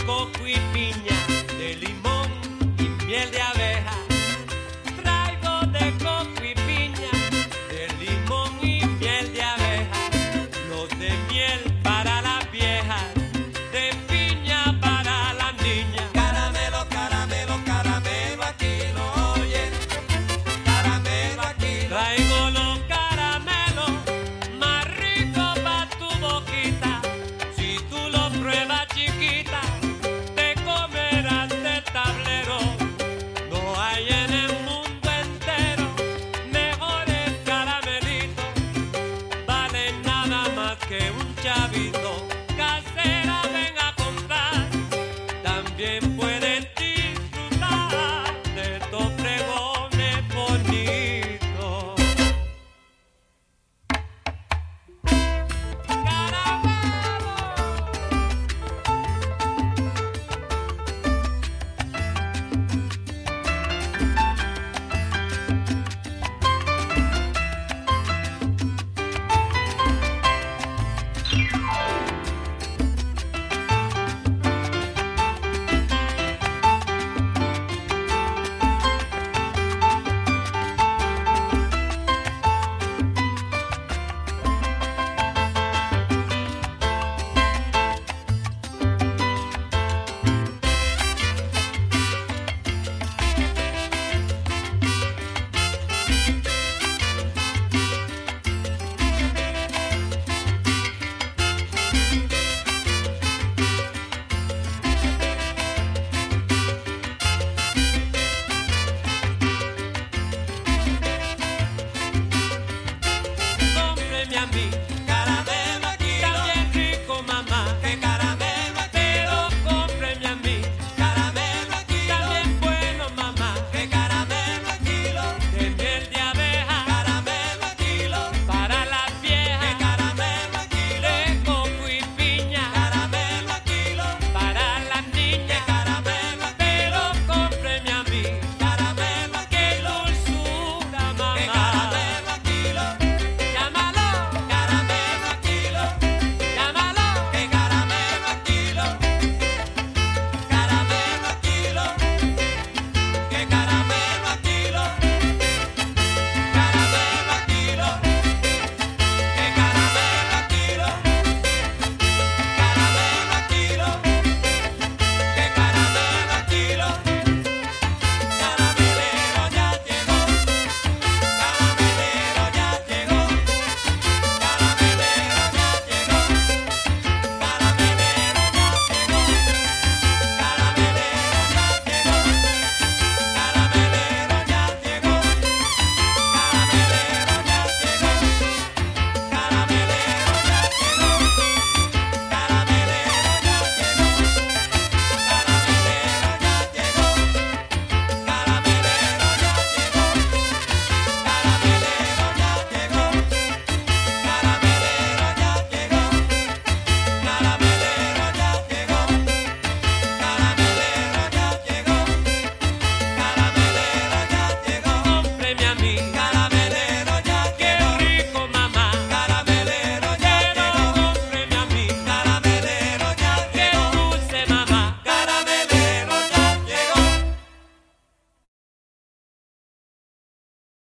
coco y piña, de limón y miel de abeja. Traigo de coco y piña, de limón y miel de abeja. Los de miel para las viejas, de piña para las niñas. Caramelo, caramelo, caramelo, aquí lo oyes. Caramelo, aquí lo Traigo los caramelos más ricos pa' tu boquita. Si tú los pruebas, chiquita,